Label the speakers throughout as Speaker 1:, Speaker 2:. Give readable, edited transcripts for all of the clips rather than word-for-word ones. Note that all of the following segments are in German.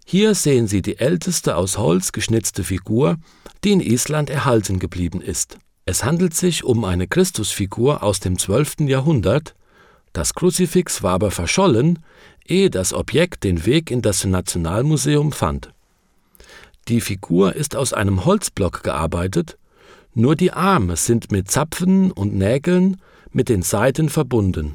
Speaker 1: Hier sehen Sie die älteste aus Holz geschnitzte Figur, die in Island erhalten geblieben ist. Es handelt sich um eine Christusfigur aus dem 12. Jahrhundert. Das Kruzifix war aber verschollen, ehe das Objekt den Weg in das Nationalmuseum fand. Die Figur ist aus einem Holzblock gearbeitet, nur die Arme sind mit Zapfen und Nägeln mit den Seiten verbunden.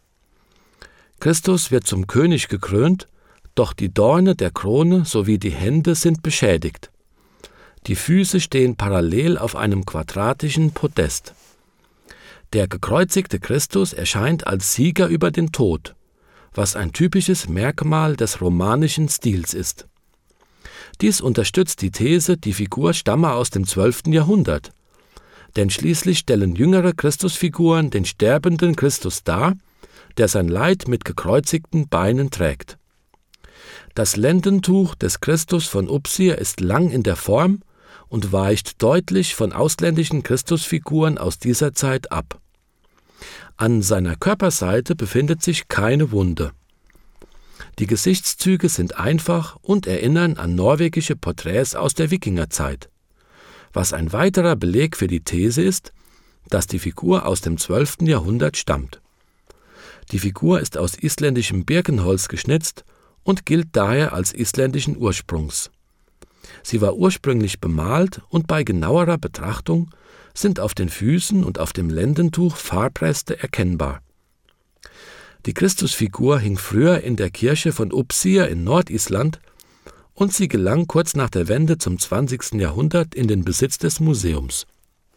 Speaker 1: Christus wird zum König gekrönt, doch die Dorne der Krone sowie die Hände sind beschädigt. Die Füße stehen parallel auf einem quadratischen Podest. Der gekreuzigte Christus erscheint als Sieger über den Tod, was ein typisches Merkmal des romanischen Stils ist. Dies unterstützt die These, die Figur stamme aus dem 12. Jahrhundert, denn schließlich stellen jüngere Christusfiguren den sterbenden Christus dar, der sein Leid mit gekreuzigten Beinen trägt. Das Lendentuch des Christus von Upsir ist lang in der Form und weicht deutlich von ausländischen Christusfiguren aus dieser Zeit ab. An seiner Körperseite befindet sich keine Wunde. Die Gesichtszüge sind einfach und erinnern an norwegische Porträts aus der Wikingerzeit, was ein weiterer Beleg für die These ist, dass die Figur aus dem 12. Jahrhundert stammt. Die Figur ist aus isländischem Birkenholz geschnitzt und gilt daher als isländischen Ursprungs. Sie war ursprünglich bemalt und bei genauerer Betrachtung sind auf den Füßen und auf dem Lendentuch Farbreste erkennbar. Die Christusfigur hing früher in der Kirche von Upsir in Nordisland und sie gelang kurz nach der Wende zum 20. Jahrhundert in den Besitz des Museums.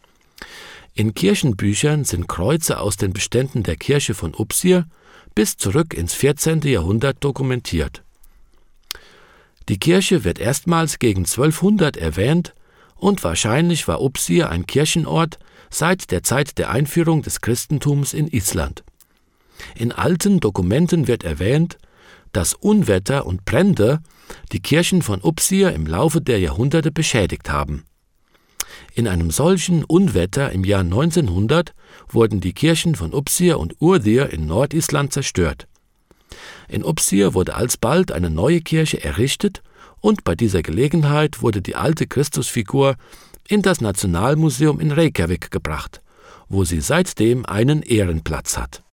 Speaker 1: In Kirchenbüchern sind Kreuze aus den Beständen der Kirche von Upsir bis zurück ins 14. Jahrhundert dokumentiert. Die Kirche wird erstmals gegen 1200 erwähnt und wahrscheinlich war Upsir ein Kirchenort seit der Zeit der Einführung des Christentums in Island. In alten Dokumenten wird erwähnt, dass Unwetter und Brände die Kirchen von Upsir im Laufe der Jahrhunderte beschädigt haben. In einem solchen Unwetter im Jahr 1900 wurden die Kirchen von Upsir und Urðir in Nordisland zerstört. In Upsir wurde alsbald eine neue Kirche errichtet und bei dieser Gelegenheit wurde die alte Christusfigur in das Nationalmuseum in Reykjavik gebracht, wo sie seitdem einen Ehrenplatz hat.